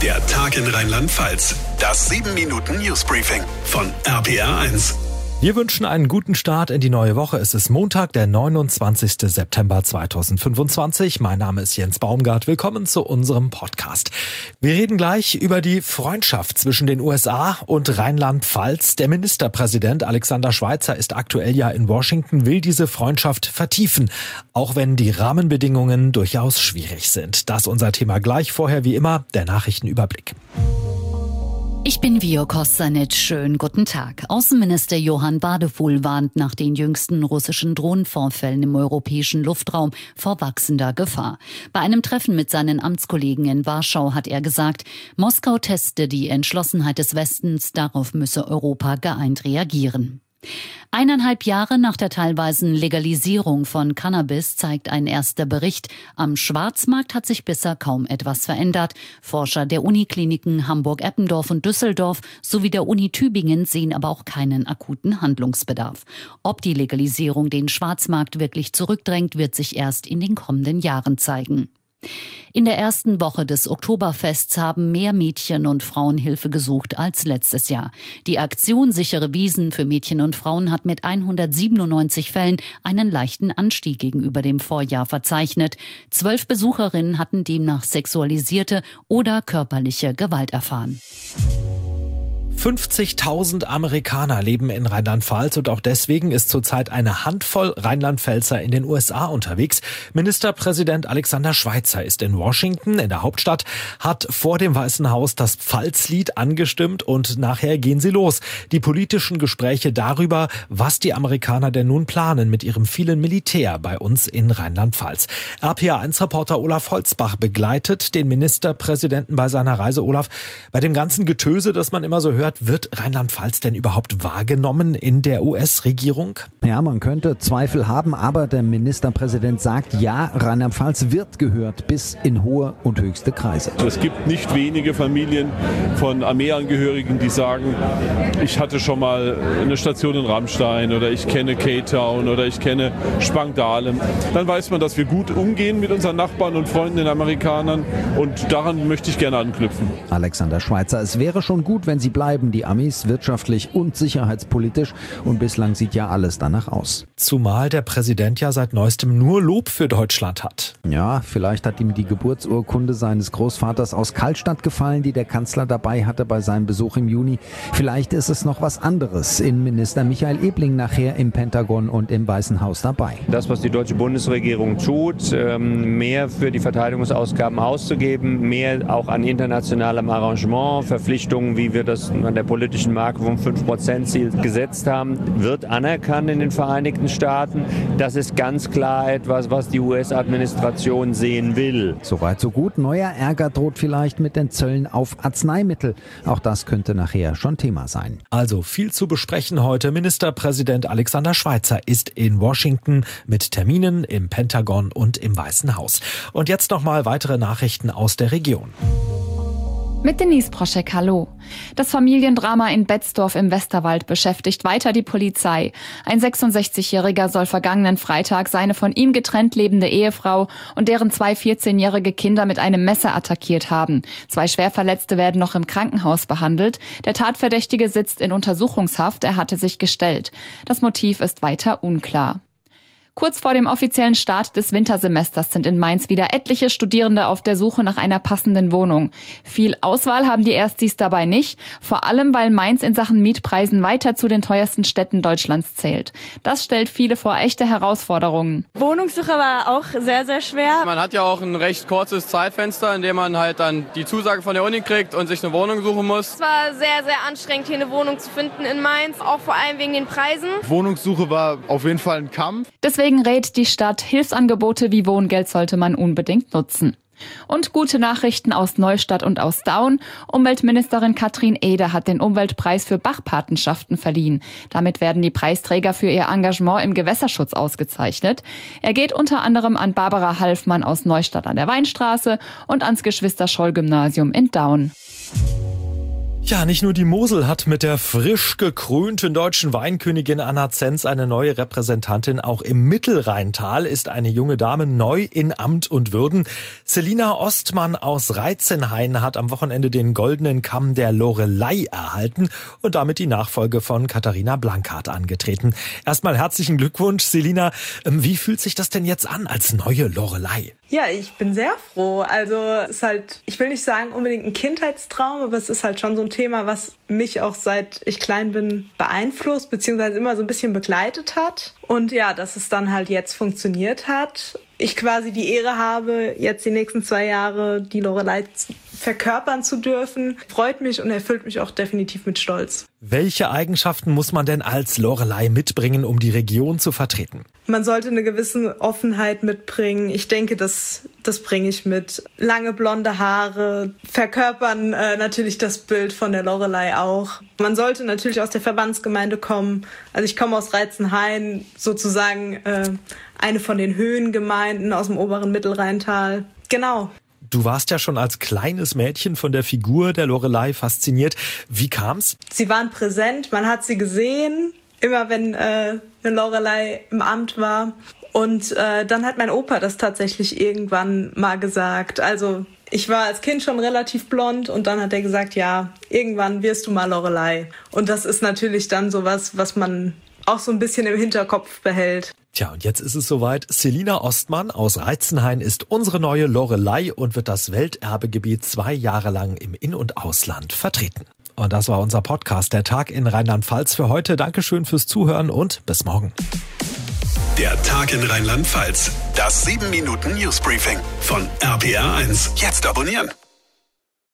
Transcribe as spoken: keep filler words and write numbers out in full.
Der Tag in Rheinland-Pfalz. Das sieben Minuten Newsbriefing von R P R eins. Wir wünschen einen guten Start in die neue Woche. Es ist Montag, der neunundzwanzigster September zweitausendfünfundzwanzig. Mein Name ist Jens Baumgart. Willkommen zu unserem Podcast. Wir reden gleich über die Freundschaft zwischen den U S A und Rheinland-Pfalz. Der Ministerpräsident Alexander Schweitzer ist aktuell ja in Washington, will diese Freundschaft vertiefen, auch wenn die Rahmenbedingungen durchaus schwierig sind. Das ist unser Thema gleich. Vorher wie immer der Nachrichtenüberblick. Ich bin Vio Kostanic. Schönen guten Tag. Außenminister Johann Wadefuhl warnt nach den jüngsten russischen Drohnenvorfällen im europäischen Luftraum vor wachsender Gefahr. Bei einem Treffen mit seinen Amtskollegen in Warschau hat er gesagt, Moskau teste die Entschlossenheit des Westens, darauf müsse Europa geeint reagieren. Eineinhalb Jahre nach der teilweisen Legalisierung von Cannabis zeigt ein erster Bericht, am Schwarzmarkt hat sich bisher kaum etwas verändert. Forscher der Unikliniken Hamburg-Eppendorf und Düsseldorf sowie der Uni Tübingen sehen aber auch keinen akuten Handlungsbedarf. Ob die Legalisierung den Schwarzmarkt wirklich zurückdrängt, wird sich erst in den kommenden Jahren zeigen. In der ersten Woche des Oktoberfests haben mehr Mädchen und Frauen Hilfe gesucht als letztes Jahr. Die Aktion Sichere Wiesen für Mädchen und Frauen hat mit hundertsiebenundneunzig Fällen einen leichten Anstieg gegenüber dem Vorjahr verzeichnet. Zwölf Besucherinnen hatten demnach sexualisierte oder körperliche Gewalt erfahren. fünfzigtausend Amerikaner leben in Rheinland-Pfalz und auch deswegen ist zurzeit eine Handvoll Rheinland-Pfälzer in den U S A unterwegs. Ministerpräsident Alexander Schweitzer ist in Washington, in der Hauptstadt, hat vor dem Weißen Haus das Pfalzlied angestimmt und nachher gehen sie los. Die politischen Gespräche darüber, was die Amerikaner denn nun planen mit ihrem vielen Militär bei uns in Rheinland-Pfalz. R P R eins Reporter Olaf Holzbach begleitet den Ministerpräsidenten bei seiner Reise. Olaf, bei dem ganzen Getöse, das man immer so hört, wird Rheinland-Pfalz denn überhaupt wahrgenommen in der U S-Regierung? Ja, man könnte Zweifel haben, aber der Ministerpräsident sagt, ja, Rheinland-Pfalz wird gehört bis in hohe und höchste Kreise. Es gibt nicht wenige Familien von Armeeangehörigen, die sagen, ich hatte schon mal eine Station in Ramstein oder ich kenne K-Town oder ich kenne Spangdahlem. Dann weiß man, dass wir gut umgehen mit unseren Nachbarn und Freunden, den Amerikanern, und daran möchte ich gerne anknüpfen. Alexander Schweitzer, es wäre schon gut, wenn Sie bleiben, die Amis, wirtschaftlich und sicherheitspolitisch, und bislang sieht ja alles danach aus. Zumal der Präsident ja seit neuestem nur Lob für Deutschland hat. Ja, vielleicht hat ihm die Geburtsurkunde seines Großvaters aus Kallstadt gefallen, die der Kanzler dabei hatte bei seinem Besuch im Juni. Vielleicht ist es noch was anderes. Innenminister Michael Ebling nachher im Pentagon und im Weißen Haus dabei. Das, was die deutsche Bundesregierung tut, mehr für die Verteidigungsausgaben auszugeben, mehr auch an internationalem Arrangement, Verpflichtungen, wie wir das an der politischen Marke vom fünf Prozent Ziel gesetzt haben, wird anerkannt in den Vereinigten Staaten. Das ist ganz klar etwas, was die U S-Administration sehen will. Soweit so gut. Neuer Ärger droht vielleicht mit den Zöllen auf Arzneimittel. Auch das könnte nachher schon Thema sein. Also viel zu besprechen heute. Ministerpräsident Alexander Schweitzer ist in Washington mit Terminen im Pentagon und im Weißen Haus. Und jetzt nochmal weitere Nachrichten aus der Region. Mit Denise Proschek, hallo. Das Familiendrama in Betzdorf im Westerwald beschäftigt weiter die Polizei. Ein sechsundsechzigjähriger soll vergangenen Freitag seine von ihm getrennt lebende Ehefrau und deren zwei vierzehnjährige Kinder mit einem Messer attackiert haben. Zwei Schwerverletzte werden noch im Krankenhaus behandelt. Der Tatverdächtige sitzt in Untersuchungshaft, er hatte sich gestellt. Das Motiv ist weiter unklar. Kurz vor dem offiziellen Start des Wintersemesters sind in Mainz wieder etliche Studierende auf der Suche nach einer passenden Wohnung. Viel Auswahl haben die Erstis dabei nicht, vor allem weil Mainz in Sachen Mietpreisen weiter zu den teuersten Städten Deutschlands zählt. Das stellt viele vor echte Herausforderungen. Wohnungssuche war auch sehr, sehr schwer. Man hat ja auch ein recht kurzes Zeitfenster, in dem man halt dann die Zusage von der Uni kriegt und sich eine Wohnung suchen muss. Es war sehr, sehr anstrengend, hier eine Wohnung zu finden in Mainz, auch vor allem wegen den Preisen. Wohnungssuche war auf jeden Fall ein Kampf. Deswegen Deswegen rät die Stadt, Hilfsangebote wie Wohngeld sollte man unbedingt nutzen. Und gute Nachrichten aus Neustadt und aus Daun. Umweltministerin Katrin Eder hat den Umweltpreis für Bachpatenschaften verliehen. Damit werden die Preisträger für ihr Engagement im Gewässerschutz ausgezeichnet. Er geht unter anderem an Barbara Halfmann aus Neustadt an der Weinstraße und ans Geschwister-Scholl-Gymnasium in Daun. Ja, nicht nur die Mosel hat mit der frisch gekrönten deutschen Weinkönigin Anna Zenz eine neue Repräsentantin. Auch im Mittelrheintal ist eine junge Dame neu in Amt und Würden. Selina Ostmann aus Reitzenhain hat am Wochenende den goldenen Kamm der Loreley erhalten und damit die Nachfolge von Katharina Blankardt angetreten. Erstmal herzlichen Glückwunsch, Selina. Wie fühlt sich das denn jetzt an als neue Loreley? Ja, ich bin sehr froh. Also es ist halt, ich will nicht sagen unbedingt ein Kindheitstraum, aber es ist halt schon so ein Thema, was mich auch seit ich klein bin beeinflusst, beziehungsweise immer so ein bisschen begleitet hat. Und ja, dass es dann halt jetzt funktioniert hat. Ich quasi die Ehre habe, jetzt die nächsten zwei Jahre die Loreley verkörpern zu dürfen, freut mich und erfüllt mich auch definitiv mit Stolz. Welche Eigenschaften muss man denn als Loreley mitbringen, um die Region zu vertreten? Man sollte eine gewisse Offenheit mitbringen. Ich denke, das, das bringe ich mit. Lange blonde Haare verkörpern äh, natürlich das Bild von der Loreley auch. Man sollte natürlich aus der Verbandsgemeinde kommen. Also ich komme aus Reitzenhain, sozusagen äh, eine von den Höhengemeinden aus dem oberen Mittelrheintal. Genau. Du warst ja schon als kleines Mädchen von der Figur der Loreley fasziniert. Wie kam's? Sie waren präsent, man hat sie gesehen, immer wenn äh, eine Loreley im Amt war. Und äh, dann hat mein Opa das tatsächlich irgendwann mal gesagt. Also ich war als Kind schon relativ blond und dann hat er gesagt, ja, irgendwann wirst du mal Loreley. Und das ist natürlich dann sowas, was man auch so ein bisschen im Hinterkopf behält. Tja, und jetzt ist es soweit. Selina Ostmann aus Reitzenhain ist unsere neue Loreley und wird das Welterbegebiet zwei Jahre lang im In- und Ausland vertreten. Und das war unser Podcast, der Tag in Rheinland-Pfalz für heute. Dankeschön fürs Zuhören und bis morgen. Der Tag in Rheinland-Pfalz. Das sieben Minuten Newsbriefing von R P R eins. Jetzt abonnieren.